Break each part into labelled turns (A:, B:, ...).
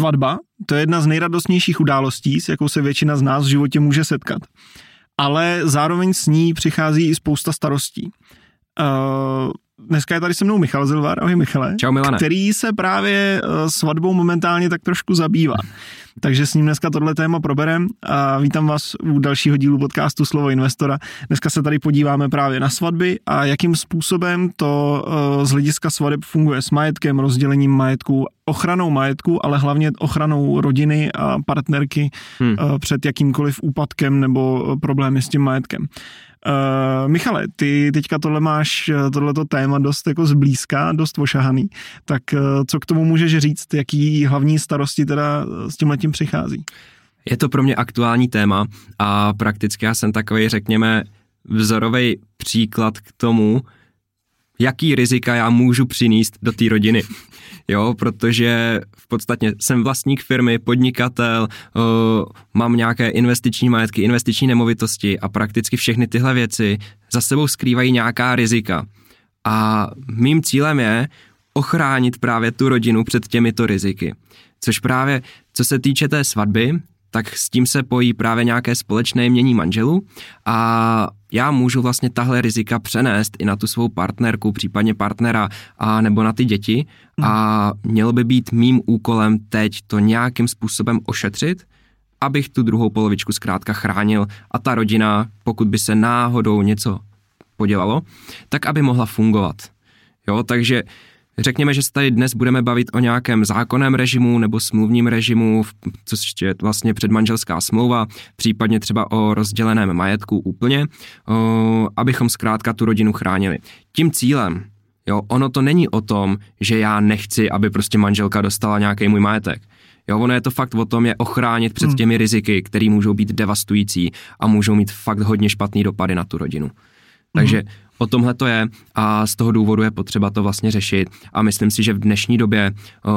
A: Svatba, to je jedna z nejradostnějších událostí, s jakou se většina z nás v životě může setkat. Ale zároveň s ní přichází i spousta starostí. Dneska je tady se mnou Michal Zilvar. Ahoj Michale.
B: Čau Milane.
A: Který se právě svatbou momentálně tak trošku zabývá. Takže s ním dneska tohle téma proberem a vítám vás u dalšího dílu podcastu Slovo investora. Dneska se tady podíváme právě na svatby a jakým způsobem to z hlediska svateb funguje s majetkem, rozdělením majetku, ochranou majetku, ale hlavně ochranou rodiny a partnerky před jakýmkoliv úpadkem nebo problémy s tím majetkem. Michale, ty teďka tohleto téma dost jako zblízka, dost ošahaný, tak co k tomu můžeš říct, jaký hlavní starosti teda s tímhletím přichází?
B: Je to pro mě aktuální téma a prakticky já jsem takový, řekněme, vzorový příklad k tomu, jaký rizika já můžu přinést do té rodiny. Jo, protože v podstatě jsem vlastník firmy, podnikatel, mám nějaké investiční majetky, investiční nemovitosti a prakticky všechny tyhle věci za sebou skrývají nějaká rizika. A mým cílem je ochránit právě tu rodinu před těmito riziky. Což právě, co se týče té svatby, tak s tím se pojí právě nějaké společné jmění manželů a já můžu vlastně tahle rizika přenést i na tu svou partnerku, případně partnera a nebo na ty děti a mělo by být mým úkolem teď to nějakým způsobem ošetřit, abych tu druhou polovičku zkrátka chránil a ta rodina, pokud by se náhodou něco podělalo, tak aby mohla fungovat. Jo, takže řekněme, že se tady dnes budeme bavit o nějakém zákonném režimu nebo smluvním režimu, což je vlastně předmanželská smlouva, případně třeba o rozděleném majetku úplně, abychom zkrátka tu rodinu chránili. Tím cílem, jo, ono to není o tom, že já nechci, aby prostě manželka dostala nějaký můj majetek. Jo, ono je to fakt o tom je ochránit před těmi riziky, které můžou být devastující a můžou mít fakt hodně špatný dopady na tu rodinu. Takže o tomhle to je a z toho důvodu je potřeba to vlastně řešit a myslím si, že v dnešní době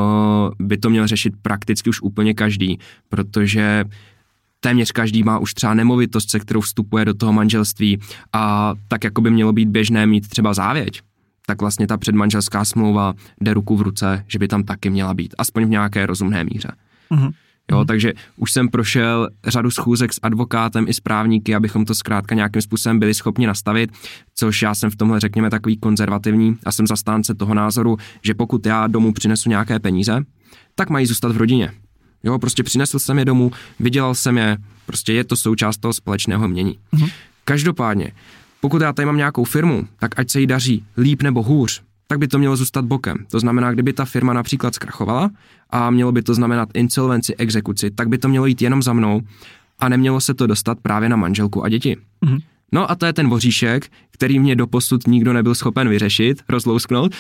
B: by to měl řešit prakticky už úplně každý, protože téměř každý má už třeba nemovitost, se kterou vstupuje do toho manželství a tak jako by mělo být běžné mít třeba závěť, tak vlastně ta předmanželská smlouva jde ruku v ruce, že by tam taky měla být, aspoň v nějaké rozumné míře. Jo, takže už jsem prošel řadu schůzek s advokátem i s právníky, abychom to zkrátka nějakým způsobem byli schopni nastavit, což já jsem v tomhle, řekněme, takový konzervativní a jsem zastánce toho názoru, že pokud já domů přinesu nějaké peníze, tak mají zůstat v rodině. Jo, prostě přinesl jsem je domů, vydělal jsem je, prostě je to součást toho společného jmění. Každopádně, pokud já tady mám nějakou firmu, tak ať se jí daří líp nebo hůř, tak by to mělo zůstat bokem. To znamená, kdyby ta firma například zkrachovala a mělo by to znamenat insolvenci, exekuci, tak by to mělo jít jenom za mnou a nemělo se to dostat právě na manželku a děti. No a to je ten voříšek, který mě doposud nikdo nebyl schopen vyřešit, rozlousknout,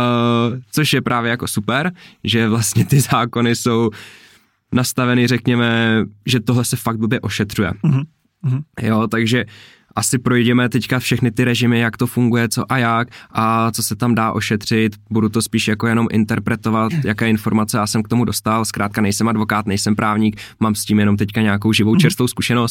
B: což je právě jako super, že vlastně ty zákony jsou nastaveny, řekněme, že tohle se fakt blbě ošetřuje. Jo, takže asi projdeme teďka všechny ty režimy, jak to funguje, co a jak a co se tam dá ošetřit. Budu to spíš jako jenom interpretovat, jaké informace já jsem k tomu dostal. Zkrátka nejsem advokát, nejsem právník, mám s tím jenom teďka nějakou živou čerstvou zkušenost.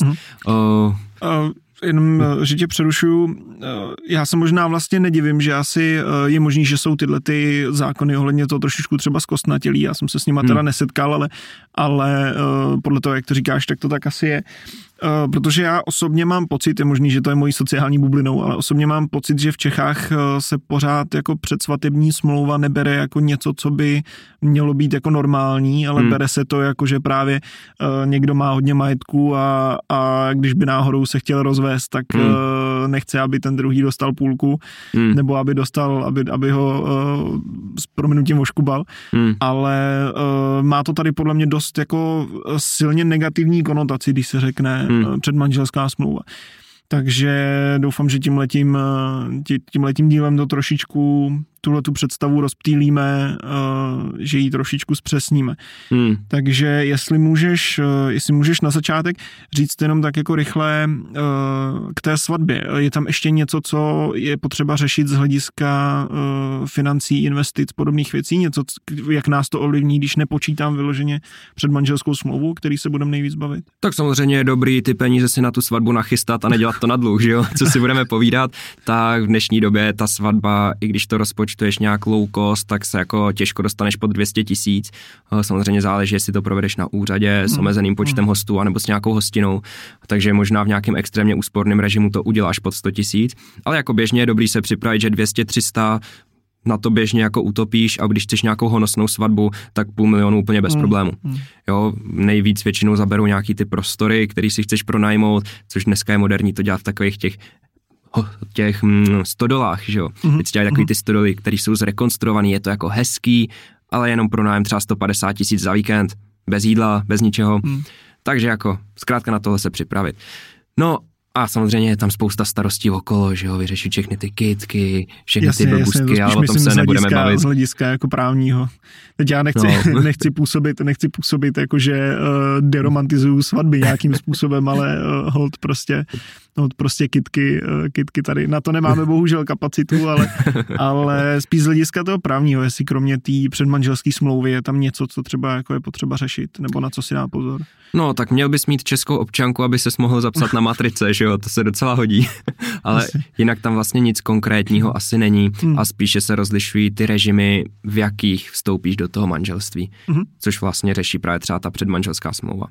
A: Jenom, že tě přerušuju, já se možná vlastně nedivím, že asi je možný, že jsou tyhle ty zákony ohledně toho trošičku třeba zkostnatělý, já jsem se s nima teda nesetkal, ale podle toho, jak to říkáš, tak to tak asi je. Protože já osobně mám pocit, je možný, že to je mojí sociální bublinou, ale osobně mám pocit, že v Čechách se pořád jako předsvatební smlouva nebere jako něco, co by mělo být jako normální, ale bere se to jako, že právě někdo má hodně majetku a když by náhodou se chtěl rozvést, tak nechce, aby ten druhý dostal půlku, nebo aby dostal, aby ho s prominutím oškubal, ale má to tady podle mě dost jako silně negativní konotaci, když se řekne předmanželská smlouva. Takže doufám, že tímhletím dílem to trošičku tuhletu představu rozptýlíme, že ji trošičku zpřesníme. Takže jestli můžeš na začátek říct jenom tak jako rychle k té svatbě. Je tam ještě něco, co je potřeba řešit z hlediska financí, investic, podobných věcí? Něco, jak nás to ovlivní, když nepočítám vyloženě předmanželskou smlouvu, který se budeme nejvíc bavit?
B: Tak samozřejmě je dobrý ty peníze si na tu svatbu nachystat a nedělat to na dluh, že jo? Co si budeme povídat, tak v dnešní době ta svatba, i když to rozpočtu účtuješ nějak low cost, tak se jako těžko dostaneš pod 200 000. Samozřejmě záleží, jestli to provedeš na úřadě s omezeným počtem hostů anebo s nějakou hostinou, takže možná v nějakém extrémně úsporném režimu to uděláš pod 100 000, ale jako běžně je dobrý se připravit, že 200-300 na to běžně jako utopíš a když chceš nějakou honosnou svatbu, tak 500 000 úplně bez problému. Jo, nejvíc většinou zaberou nějaký ty prostory, který si chceš pronajmout, což dneska je moderní to dělat v takových těch stodolách, že jo. Teď dělají takový ty stodoly, které jsou zrekonstruovaný, je to jako hezký, ale jenom pronájem třeba 150 000 za víkend, bez jídla, bez ničeho. Takže jako zkrátka na tohle se připravit. No a samozřejmě je tam spousta starostí okolo, že jo, vyřešit všechny ty kytky, všechny ty blbůstky, ale o tom se nebudeme bavit.
A: Z hlediska jako právního. Teď já nechci působit jako, že deromantizuju svatby nějakým způsobem, ale hold prostě kytky tady. Na to nemáme bohužel kapacitu, ale spíš z hlediska toho právního, jestli kromě té předmanželské smlouvy je tam něco, co třeba jako je potřeba řešit, nebo na co si dá pozor.
B: No, tak měl bys mít českou občanku, aby ses mohl zapsat na matrice, že jo, to se docela hodí. Ale jinak tam vlastně nic konkrétního asi není a spíše se rozlišují ty režimy, v jakých vstoupíš do toho manželství, což vlastně řeší právě třeba ta předmanželská smlouva.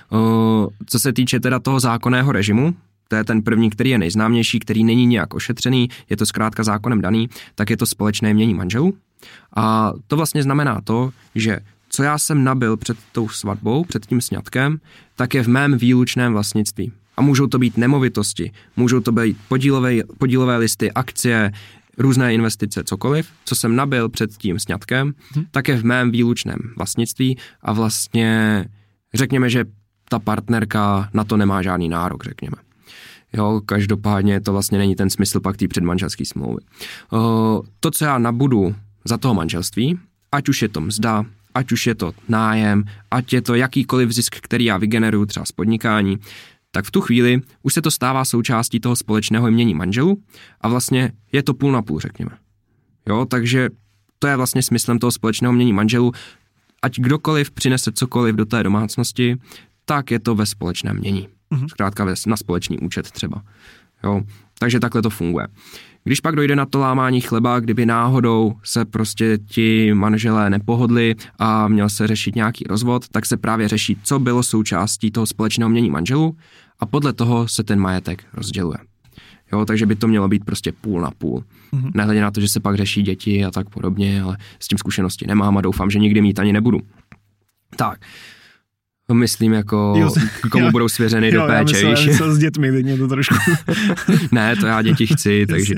B: Co se týče teda toho zákonného režimu, to je ten první, který je nejznámější, který není nějak ošetřený, je to zkrátka zákonem daný, tak je to společné jmění manželů. A to vlastně znamená to, že co já jsem nabyl před tou svatbou, před tím sňatkem, tak je v mém výlučném vlastnictví. A můžou to být nemovitosti, můžou to být podílové listy, akcie, různé investice, cokoliv, co jsem nabyl před tím sňatkem, tak je v mém výlučném vlastnictví a vlastně řekněme, že ta partnerka na to nemá žádný nárok, řekněme. Jo, každopádně to vlastně není ten smysl pak té předmanželské smlouvy. To, co já nabudu za toho manželství, ať už je to mzda, ať už je to nájem, ať je to jakýkoliv zisk, který já vygeneruju třeba z podnikání, tak v tu chvíli už se to stává součástí toho společného jmění manželů a vlastně je to půl na půl, řekněme. Jo, takže to je vlastně smyslem toho společného jmění manželů. Ať kdokoliv přinese cokoliv do té domácnosti, tak je to ve společném jmění. Zkrátka na společný účet třeba. Jo, takže takhle to funguje. Když pak dojde na to lámání chleba, kdyby náhodou se prostě ti manželé nepohodli a měl se řešit nějaký rozvod, tak se právě řeší, co bylo součástí toho společného jmění manželů a podle toho se ten majetek rozděluje. Jo, takže by to mělo být prostě půl na půl. Nehledě na to, že se pak řeší děti a tak podobně, ale s tím zkušenosti nemám a doufám, že nikdy mít ani nebudu. Tak. Myslím jako, komu budou svěřeny do péče,
A: víš? Já myslel s dětmi, teď mě to trošku...
B: Ne, to já děti chci, takže...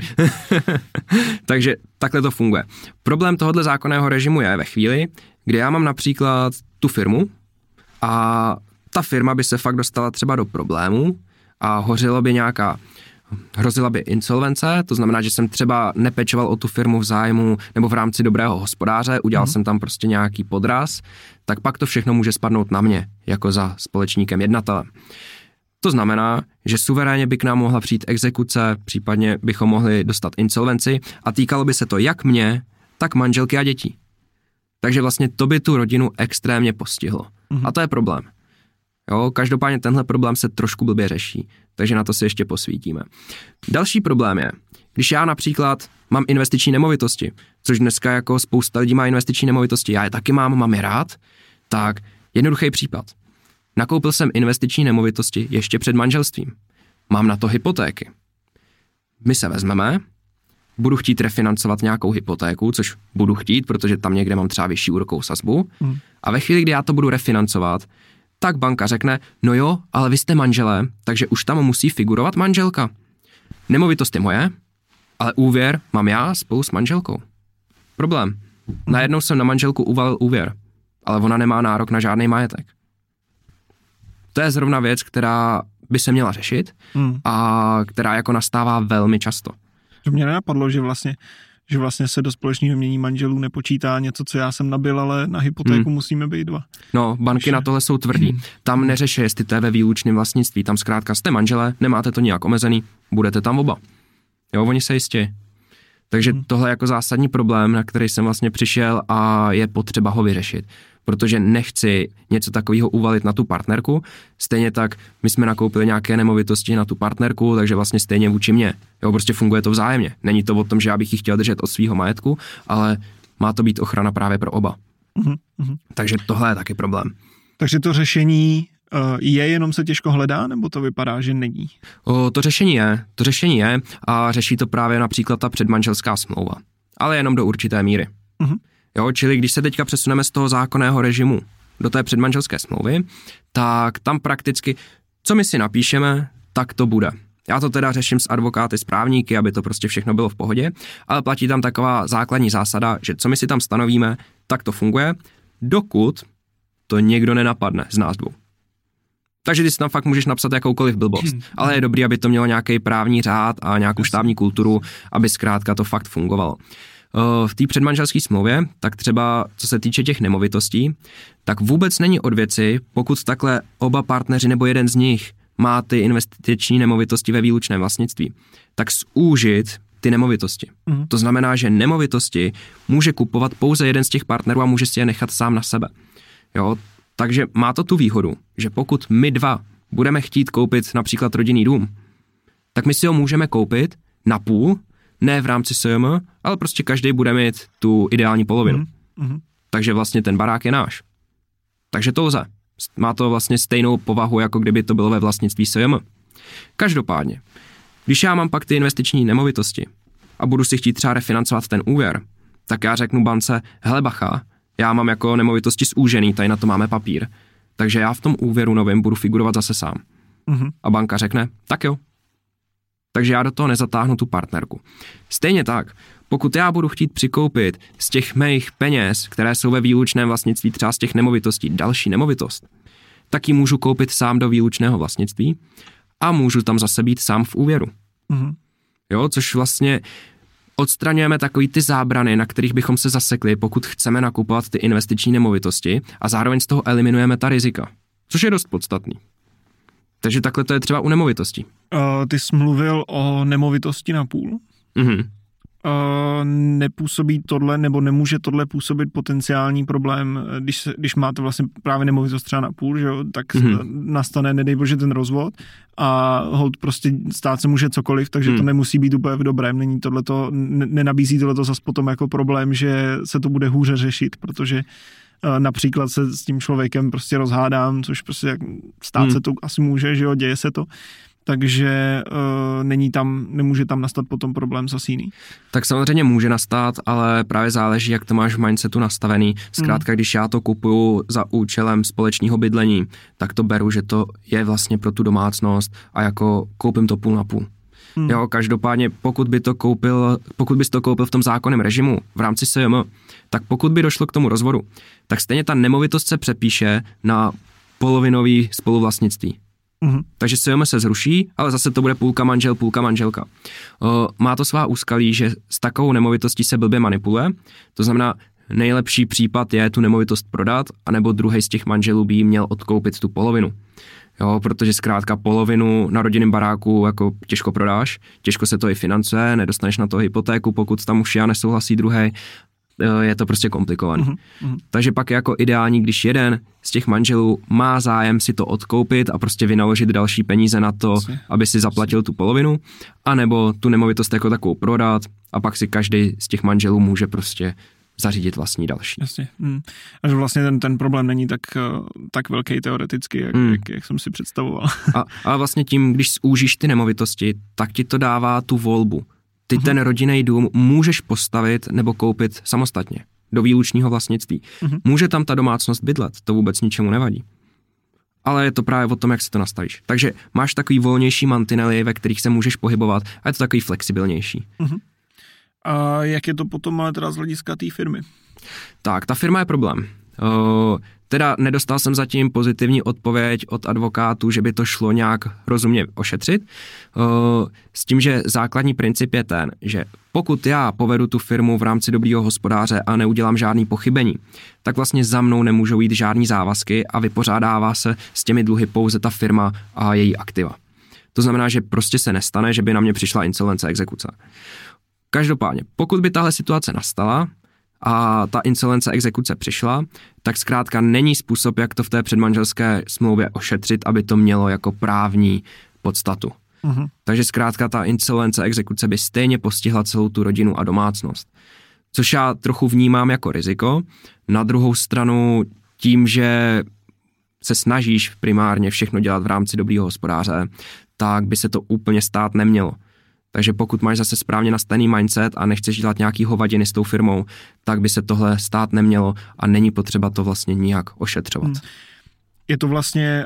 B: takže takhle to funguje. Problém tohohle zákonného režimu je ve chvíli, kdy já mám například tu firmu a ta firma by se fakt dostala třeba do problémů a hrozila by insolvence, to znamená, že jsem třeba nepečoval o tu firmu v zájmu nebo v rámci dobrého hospodáře, udělal jsem tam prostě nějaký podraz, tak pak to všechno může spadnout na mě, jako za společníkem jednatelem. To znamená, že suverénně by k nám mohla přijít exekuce, případně bychom mohli dostat insolvenci a týkalo by se to jak mě, tak manželky a dětí. Takže vlastně to by tu rodinu extrémně postihlo. A to je problém. Jo, každopádně tenhle problém se trošku blbě řeší, takže na to si ještě posvítíme. Další problém je, když já například mám investiční nemovitosti, což dneska jako spousta lidí má investiční nemovitosti, já je taky mám je rád, tak jednoduchý případ. Nakoupil jsem investiční nemovitosti ještě před manželstvím. Mám na to hypotéky. My se vezmeme, budu chtít refinancovat nějakou hypotéku, což budu chtít, protože tam někde mám třeba vyšší úrokovou sazbu. A ve chvíli, kdy já to budu refinancovat, tak banka řekne, no jo, ale vy jste manželé, takže už tam musí figurovat manželka. Nemovitost je moje, ale úvěr mám já spolu s manželkou. Problém. Najednou jsem na manželku uvalil úvěr, ale ona nemá nárok na žádný majetek. To je zrovna věc, která by se měla řešit a která jako nastává velmi často.
A: To mě nenapadlo, že vlastně se do společného jmění manželů nepočítá něco, co já jsem nabil, ale na hypotéku musíme být dva.
B: No, banky na tohle jsou tvrdý. Tam neřeší, jestli to je ve výlučném vlastnictví. Tam zkrátka jste manželé, nemáte to nějak omezený, budete tam oba. Jo, oni se jistě. Takže tohle je jako zásadní problém, na který jsem vlastně přišel a je potřeba ho vyřešit. Protože nechci něco takového uvalit na tu partnerku. Stejně tak my jsme nakoupili nějaké nemovitosti na tu partnerku, takže vlastně stejně vůči mně. Jo, prostě funguje to vzájemně. Není to o tom, že já bych ji chtěl držet od svého majetku, ale má to být ochrana právě pro oba. Takže tohle je taky problém.
A: Takže to řešení je, jenom se těžko hledá, nebo to vypadá, že není?
B: To řešení je a řeší to právě například ta předmanželská smlouva. Ale jenom do určité míry. Jo, čili když se teďka přesuneme z toho zákonného režimu do té předmanželské smlouvy, tak tam prakticky, co my si napíšeme, tak to bude. Já to teda řeším s advokáty, s právníky, aby to prostě všechno bylo v pohodě, ale platí tam taková základní zásada, že co my si tam stanovíme, tak to funguje, dokud to někdo nenapadne z nás dvou. Takže ty si tam fakt můžeš napsat jakoukoliv blbost, ale je dobrý, aby to mělo nějaký právní řád a nějakou štábní kulturu, aby zkrátka to fakt fungovalo. V té předmanželské smlouvě, tak třeba co se týče těch nemovitostí, tak vůbec není od věci, pokud takhle oba partneři nebo jeden z nich má ty investiční nemovitosti ve výlučném vlastnictví, tak zúžit ty nemovitosti. To znamená, že nemovitosti může kupovat pouze jeden z těch partnerů a může si je nechat sám na sebe. Jo? Takže má to tu výhodu, že pokud my dva budeme chtít koupit například rodinný dům, tak my si ho můžeme koupit na půl, ne v rámci SJM, ale prostě každý bude mít tu ideální polovinu. Takže vlastně ten barák je náš. Takže to lze. Má to vlastně stejnou povahu, jako kdyby to bylo ve vlastnictví SJM. Každopádně, když já mám pak ty investiční nemovitosti a budu si chtít třeba refinancovat ten úvěr, tak já řeknu bance, hele bacha, já mám jako nemovitosti zúžený, tady na to máme papír, takže já v tom úvěru novým budu figurovat zase sám. A banka řekne, tak jo. Takže já do toho nezatáhnu tu partnerku. Stejně tak, pokud já budu chtít přikoupit z těch mých peněz, které jsou ve výlučném vlastnictví, třeba z těch nemovitostí, další nemovitost, tak ji můžu koupit sám do výlučného vlastnictví a můžu tam zase být sám v úvěru. Jo, což vlastně odstraňujeme takový ty zábrany, na kterých bychom se zasekli, pokud chceme nakupovat ty investiční nemovitosti a zároveň z toho eliminujeme ta rizika, což je dost podstatný. Takže takhle to je třeba u nemovitostí.
A: Ty jsi mluvil o nemovitosti na půl. Nepůsobí tohle, nebo nemůže tohle působit potenciální problém, když máte vlastně právě nemovitost třeba na půl, že jo, tak nastane, nedej bože, ten rozvod a holt prostě stát se může cokoliv, takže to nemusí být úplně v dobrém. Není tohleto, nenabízí tohleto zas potom jako problém, že se to bude hůře řešit, protože například se s tím člověkem prostě rozhádám, což prostě stát se to asi může, že jo, děje se to. Takže nemůže tam nastat potom problém zase jiný.
B: Tak samozřejmě může nastat, ale právě záleží, jak to máš v mindsetu nastavený. Zkrátka, když já to kupuju za účelem společného bydlení, tak to beru, že to je vlastně pro tu domácnost a jako koupím to půl na půl. Jo, každopádně, pokud bys to koupil v tom zákonném režimu v rámci SJM, tak pokud by došlo k tomu rozvodu, tak stejně ta nemovitost se přepíše na polovinový spoluvlastnictví. Takže SJM se zruší, ale zase to bude půlka manžel, půlka manželka. Má to svá úskalí, že s takovou nemovitostí se blbě manipuluje, to znamená, nejlepší případ je tu nemovitost prodat, anebo druhý z těch manželů by jí měl odkoupit tu polovinu. Jo, protože zkrátka polovinu na rodinném baráku jako těžko prodáš, těžko se to i financuje, nedostaneš na to hypotéku, pokud tam už já nesouhlasí druhý, je to prostě komplikovaný. Takže pak je jako ideální, když jeden z těch manželů má zájem si to odkoupit a prostě vynaložit další peníze na to, aby si zaplatil tu polovinu, anebo tu nemovitost jako takovou prodat a pak si každý z těch manželů může prostě zařídit vlastní další.
A: Jasně. A že vlastně ten problém není tak velký teoreticky, jak jsem si představoval.
B: Ale vlastně tím, když zúžíš ty nemovitosti, tak ti to dává tu volbu. Ty ten rodinný dům můžeš postavit nebo koupit samostatně do výlučního vlastnictví. Může tam ta domácnost bydlet, to vůbec ničemu nevadí. Ale je to právě o tom, jak si to nastavíš. Takže máš takový volnější mantinely, ve kterých se můžeš pohybovat a je to takový flexibilnější.
A: A jak je to potom ale teda z hlediska té firmy? Tak,
B: ta firma je problém. Teda nedostal jsem zatím pozitivní odpověď od advokátů, že by to šlo nějak rozumně ošetřit. S tím, že základní princip je ten, že pokud já povedu tu firmu v rámci dobrýho hospodáře a neudělám žádný pochybení, tak vlastně za mnou nemůžou jít žádný závazky a vypořádává se s těmi dluhy pouze ta firma a její aktiva. To znamená, že prostě se nestane, že by na mě přišla insolvence, exekuce. Každopádně, pokud by tahle situace nastala a ta insolvence exekuce přišla, tak zkrátka není způsob, jak to v té předmanželské smlouvě ošetřit, aby to mělo jako právní podstatu. Takže zkrátka ta insolvence exekuce by stejně postihla celou tu rodinu a domácnost. Což já trochu vnímám jako riziko. Na druhou stranu tím, že se snažíš primárně všechno dělat v rámci dobrýho hospodáře, tak by se to úplně stát nemělo. Takže pokud máš zase správně nastavený mindset a nechceš dělat nějaký hovadiny s tou firmou, tak by se tohle stát nemělo a není potřeba to vlastně nijak ošetřovat.
A: Je to vlastně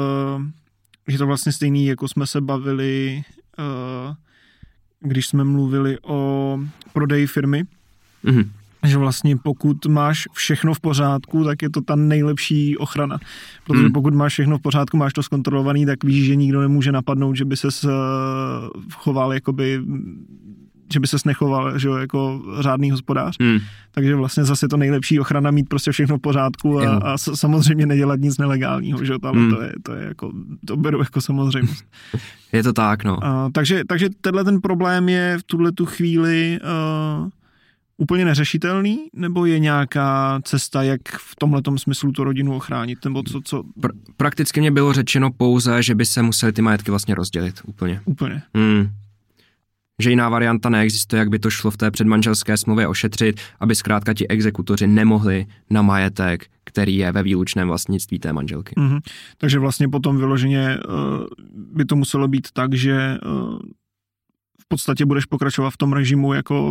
A: stejný, jako jsme se bavili, když jsme mluvili o prodeji firmy, že vlastně pokud máš všechno v pořádku, tak je to ta nejlepší ochrana. Protože pokud máš všechno v pořádku, máš to zkontrolovaný, tak víš, že nikdo nemůže napadnout, že by ses choval jakoby, že by ses nechoval, že jo, jako řádný hospodář. Takže vlastně zase to nejlepší ochrana mít prostě všechno v pořádku a samozřejmě nedělat nic nelegálního, že jo, to je jako, to beru jako samozřejmost.
B: Je to tak, no.
A: Takže tenhle ten problém je v tuhletu chvíli úplně neřešitelný, nebo je nějaká cesta, jak v tomhletom smyslu tu rodinu ochránit, nebo co?
B: Prakticky mě bylo řečeno pouze, že by se museli ty majetky vlastně rozdělit úplně.
A: Úplně.
B: Že jiná varianta neexistuje, jak by to šlo v té předmanželské smlouvě ošetřit, aby zkrátka ti exekutoři nemohli na majetek, který je ve výlučném vlastnictví té manželky.
A: Takže vlastně potom vyloženě by to muselo být tak, že v podstatě budeš pokračovat v tom režimu jako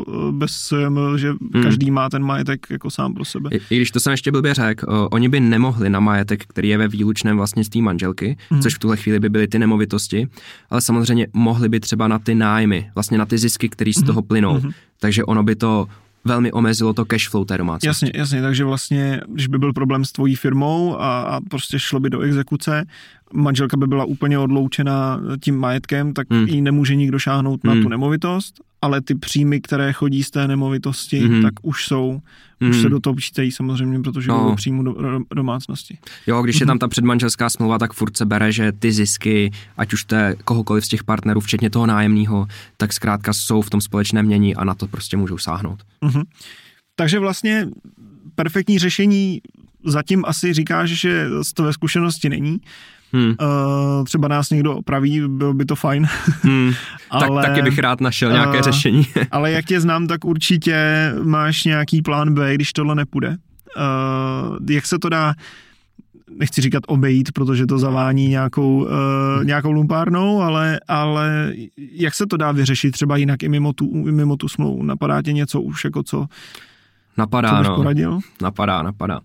A: že každý má ten majetek jako sám pro sebe.
B: I když to jsem ještě blbě řekl, oni by nemohli na majetek, který je ve výlučném vlastnictví manželky, což v tuhle chvíli by byly ty nemovitosti, ale samozřejmě mohli by třeba na ty nájmy, vlastně na ty zisky, které z toho plynou. Takže ono by to velmi omezilo to cash flow té domácnosti.
A: Jasně, takže vlastně, když by byl problém s tvojí firmou a prostě šlo by do exekuce, manželka by byla úplně odloučena tím majetkem, tak jí nemůže nikdo šáhnout na tu nemovitost, ale ty příjmy, které chodí z té nemovitosti, tak už se do toho počítají samozřejmě, protože budou příjmu do domácnosti.
B: Jo, když je tam ta předmanželská smlouva, tak furt se bere, že ty zisky, ať už to je kohokoliv z těch partnerů, včetně toho nájemního, tak zkrátka jsou v tom společném mění a na to prostě můžou sáhnout.
A: Takže vlastně perfektní řešení zatím asi říkáš, že to ve zkušenosti není. Třeba nás někdo opraví, bylo by to fajn.
B: Ale, taky bych rád našel nějaké řešení.
A: Ale jak tě znám, tak určitě máš nějaký plán B, když tohle nepůjde. Jak se to dá, nechci říkat obejít, protože to zavání nějakou lumpárnou, ale jak se to dá vyřešit třeba jinak i mimo tu smlouvu? Napadá tě něco už jako co?
B: Napadá,
A: co bys poradil?
B: Napadá.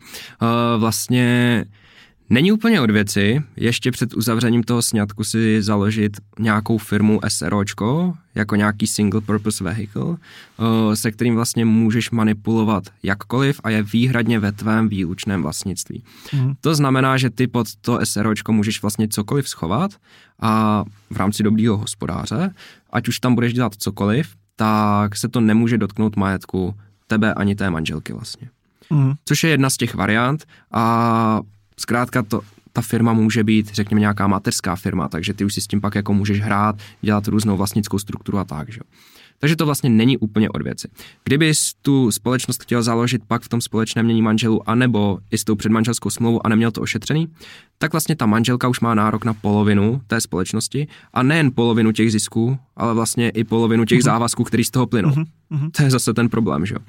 B: Vlastně není úplně od věci, ještě před uzavřením toho sňatku si založit nějakou firmu SROčko, jako nějaký single purpose vehicle, se kterým vlastně můžeš manipulovat jakkoliv a je výhradně ve tvém výlučném vlastnictví. To znamená, že ty pod to SROčko můžeš vlastně cokoliv schovat a v rámci dobrýho hospodáře, ať už tam budeš dělat cokoliv, tak se to nemůže dotknout majetku tebe ani té manželky vlastně. Což je jedna z těch variant a zkrátka ta firma může být, řekněme, nějaká mateřská firma, takže ty už si s tím pak jako můžeš hrát, dělat různou vlastnickou strukturu a tak, že? Takže to vlastně není úplně od věci. Kdybys tu společnost chtěl založit pak v tom společném mění manželů, anebo i s tou předmanželskou smlouvou a neměl to ošetřený, tak vlastně ta manželka už má nárok na polovinu té společnosti a nejen polovinu těch zisků, ale vlastně i polovinu těch závazků, který z toho plynou. To je zase ten problém, že jo.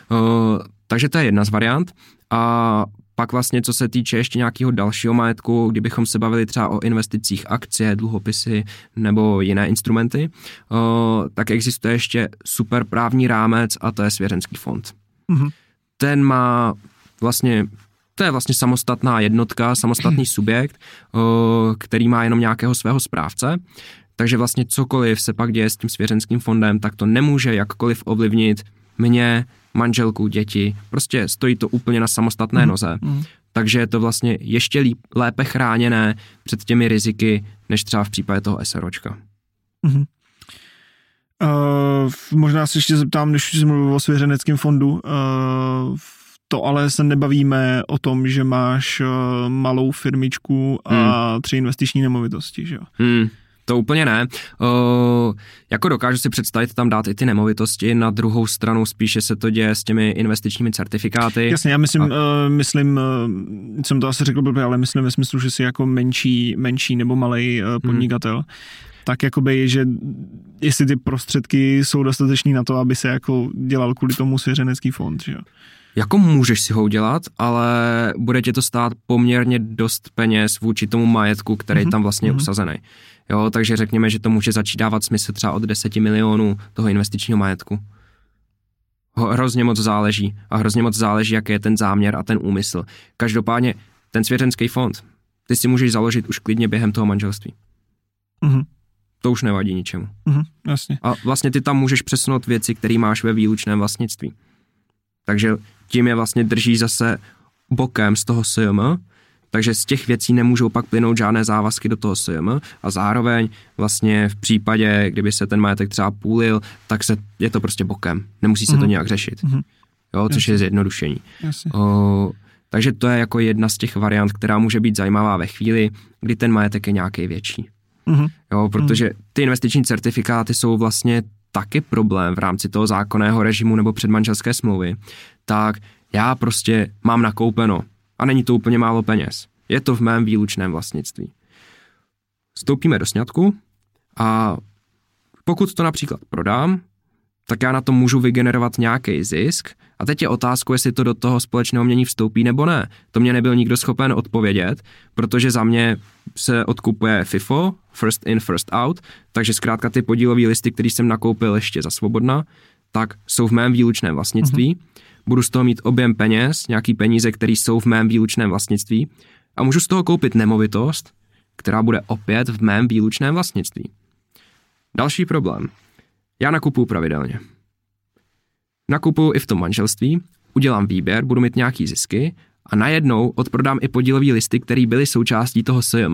B: Takže to je jedna z variant a pak vlastně, co se týče ještě nějakého dalšího majetku, kdybychom se bavili třeba o investicích, akcie, dluhopisy nebo jiné instrumenty, tak existuje ještě super právní rámec a to je svěřenský fond. Ten má vlastně, to je vlastně samostatná jednotka, samostatný subjekt, který má jenom nějakého svého správce, takže vlastně cokoliv se pak děje s tím svěřenským fondem, tak to nemůže jakkoliv ovlivnit mě, manželku, děti, prostě stojí to úplně na samostatné noze. Takže je to vlastně ještě lépe chráněné před těmi riziky, než třeba v případě toho SROčka.
A: Možná se ještě zeptám, když jsi mluvil o svěřeneckém fondu, to ale se nebavíme o tom, že máš malou firmičku a 3 investiční nemovitosti, že jo?
B: To úplně ne. Jako dokážu si představit tam dát i ty nemovitosti, na druhou stranu spíše se to děje s těmi investičními certifikáty.
A: Jasně, já myslím, jsem to asi řekl blbě, ale myslím ve smyslu, že jsi jako menší nebo malej podnikatel, tak jakoby, že jestli ty prostředky jsou dostatečný na to, aby se jako dělal kvůli tomu svěřenecký fond, že jo?
B: Jako můžeš si ho udělat, ale bude tě to stát poměrně dost peněz vůči tomu majetku, který tam vlastně je usazený. Jo, takže řekněme, že to může začít dávat smysl třeba od 10 milionů toho investičního majetku. Hrozně moc záleží a hrozně moc záleží, jaký je ten záměr a ten úmysl. Každopádně ten svěřenský fond, ty si můžeš založit už klidně během toho manželství. To už nevadí ničemu.
A: Jasně.
B: A vlastně ty tam můžeš přesunout věci, které máš ve výlučném vlastnictví. Takže tím je vlastně drží zase bokem z toho SJM, takže z těch věcí nemůžou pak plynout žádné závazky do toho SJM a zároveň vlastně v případě, kdyby se ten majetek třeba půlil, tak je to prostě bokem. Nemusí se to nějak řešit. Jo, což je zjednodušení. Takže to je jako jedna z těch variant, která může být zajímavá ve chvíli, kdy ten majetek je nějaký větší. Jo, protože ty investiční certifikáty jsou vlastně taky problém v rámci toho zákonného režimu nebo předmanželské smlouvy, tak já prostě mám nakoupeno a není to úplně málo peněz. Je to v mém výlučném vlastnictví. Vstoupíme do sňatku a pokud to například prodám, tak já na to můžu vygenerovat nějaký zisk a teď je otázka, jestli to do toho společného jmění vstoupí nebo ne. To mě nebyl nikdo schopen odpovědět, protože za mě se odkupuje FIFO, first in, first out, takže zkrátka ty podílové listy, které jsem nakoupil ještě za svobodna, tak jsou v mém výlučném vlastnictví. Budu z toho mít objem peněz, nějaký peníze, které jsou v mém výlučném vlastnictví a můžu z toho koupit nemovitost, která bude opět v mém výlučném vlastnictví. Další problém. Já nakupuju pravidelně. Nakupuju i v tom manželství, udělám výběr, budu mít nějaký zisky a najednou odprodám i podílový listy, které byly součástí toho SJM,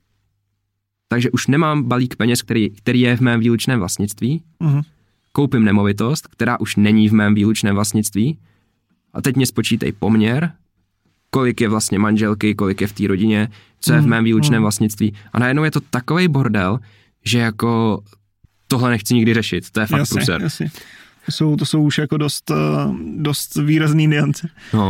B: takže už nemám balík peněz, který je v mém výlučném vlastnictví, koupím nemovitost, která už není v mém výlučném vlastnictví a teď mě spočítej poměr, kolik je vlastně manželky, kolik je v té rodině, co je v mém výlučném vlastnictví a najednou je to takovej bordel, že jako tohle nechci nikdy řešit, to je fakt průser.
A: Jasně. To jsou už jako dost výrazný nuance.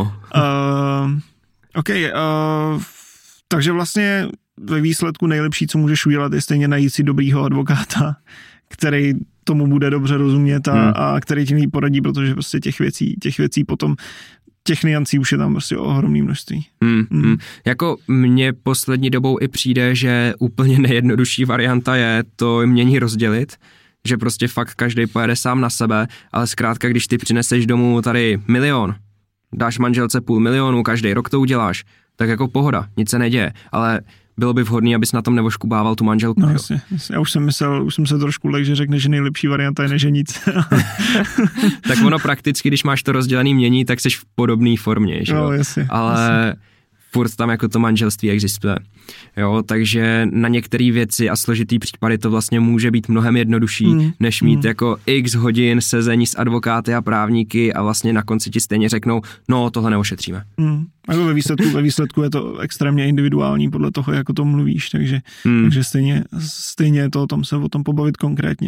A: Takže vlastně ve výsledku nejlepší, co můžeš udělat, je stejně najít si dobrýho advokáta, který tomu bude dobře rozumět a který ti nejvíc poradí, protože prostě těch věcí potom těch nuancí už je tam prostě ohromné množství.
B: Jako mně poslední dobou i přijde, že úplně nejjednodušší varianta je to jmění rozdělit, že prostě fakt každý pojede sám na sebe, ale zkrátka, když ty přineseš domů tady 1 milion, dáš manželce 500 000, každý rok to uděláš, tak jako pohoda, nic se neděje, ale bylo by vhodný, abys na tom nevoškubával tu manželku.
A: No jasně. Já už jsem se trošku lek, že řekne, že nejlepší varianta je neženit.
B: Tak ono prakticky, když máš to rozdělený jmění, tak jsi v podobné formě, že jo?
A: No, jasně.
B: Ale furt tam jako to manželství existuje. Jo, takže na některé věci a složitý případy to vlastně může být mnohem jednodušší, než mít jako x hodin sezení s advokáty a právníky a vlastně na konci ti stejně řeknou, no tohle neošetříme.
A: Jako ve výsledku je to extrémně individuální podle toho, jako to mluvíš, takže stejně je to o tom se o tom pobavit konkrétně.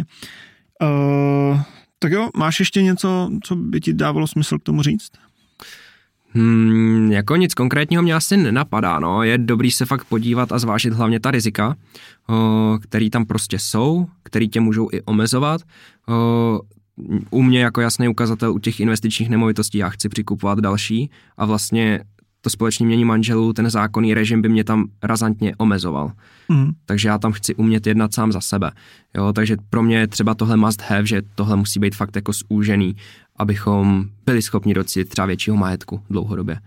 A: Tak jo, máš ještě něco, co by ti dávalo smysl k tomu říct?
B: Jako nic konkrétního mě asi nenapadá, no. Je dobrý se fakt podívat a zvážit hlavně ta rizika, který tam prostě jsou, který tě můžou i omezovat. U mě jako jasný ukazatel u těch investičních nemovitostí já chci přikupovat další a vlastně to společné jmění manželů, ten zákonný režim by mě tam razantně omezoval. Takže já tam chci umět jednat sám za sebe. Jo, takže pro mě je třeba tohle must have, že tohle musí být fakt jako zúžený, abychom byli schopni docílit třeba většího majetku dlouhodobě.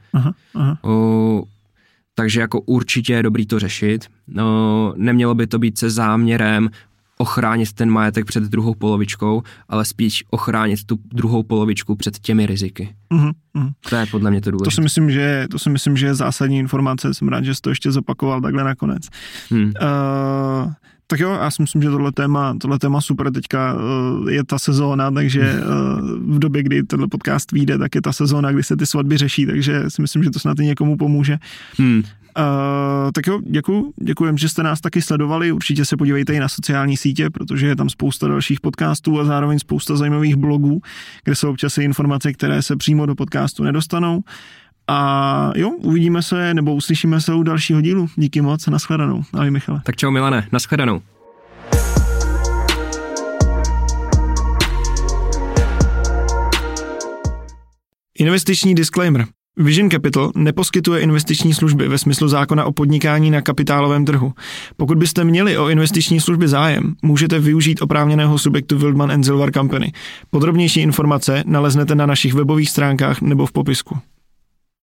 B: Takže jako určitě je dobrý to řešit. Nemělo by to být se záměrem ochránit ten majetek před druhou polovičkou, ale spíš ochránit tu druhou polovičku před těmi riziky. To je podle mě to důležité.
A: To si myslím, že je zásadní informace. Jsem rád, že jsi to ještě zopakoval takhle nakonec. Tak jo, já si myslím, že tohle téma super, teďka je ta sezóna, takže v době, kdy tenhle podcast vyjde, tak je ta sezóna, kdy se ty svatby řeší, takže si myslím, že to snad i někomu pomůže. Tak jo, děkujem, že jste nás taky sledovali. Určitě se podívejte i na sociální sítě, protože je tam spousta dalších podcastů a zároveň spousta zajímavých blogů, kde jsou občas i informace, které se přímo do podcastu nedostanou. A jo, uvidíme se nebo uslyšíme se u dalšího dílu. Díky moc, nashledanou. Ahoj Michale.
B: Tak čau Milane, nashledanou.
A: Investiční disclaimer. Vision Capital neposkytuje investiční služby ve smyslu zákona o podnikání na kapitálovém trhu. Pokud byste měli o investiční služby zájem, můžete využít oprávněného subjektu Wildman & Silver Company. Podrobnější informace naleznete na našich webových stránkách nebo v popisku.